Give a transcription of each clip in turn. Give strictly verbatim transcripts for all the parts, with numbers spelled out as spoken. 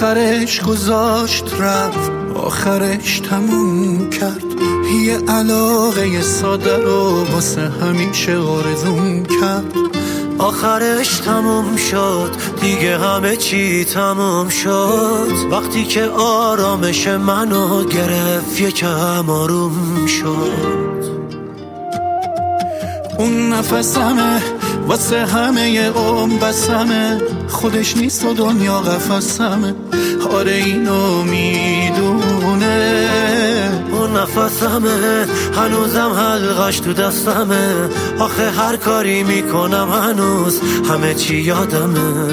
آخرش گذاشت رفت، آخرش تموم کرد. یه علاقه ساده رو واسه همیشه آرزوم کرد. آخرش تموم شد، دیگه همه چی تموم شد. وقتی که آرامش منو گرفت یکم آروم شد. اون نفسمه واسه همه ی عمر بسمه، خودش نیست و دنیا قفسمه. آره اینو میدونه. اون نفسمه هنوزم حلقش تو دستمه. آخه هر کاری میکنم هنوز همه چی یادمه.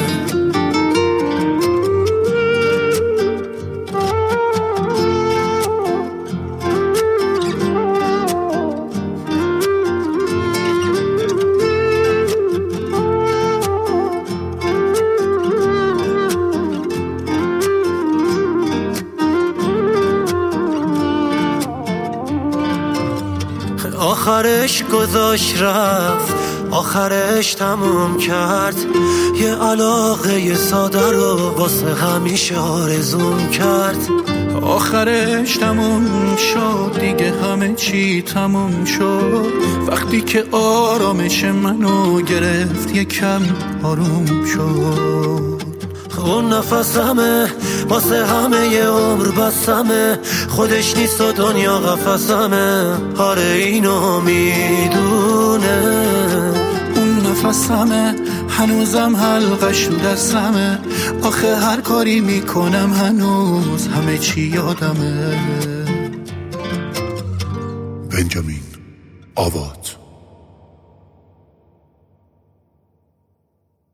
آخرش گذاشت رفت، آخرش تموم کرد. یه علاقه ساده رو واسه همیشه آرزوم کرد. آخرش تموم شد، دیگه همه چی تموم شد. وقتی که آرامش منو گرفت یکم آروم شد. اون نفسمه واسه همه ی عمر بسمه. خودش نیست و دنیا قفسمه. آره اینو میدونه. اون نفسمه هنوزم حلقش رو دستمه. آخه هر کاری میکنم هنوز همه چی یادمه. بنجامین آوات.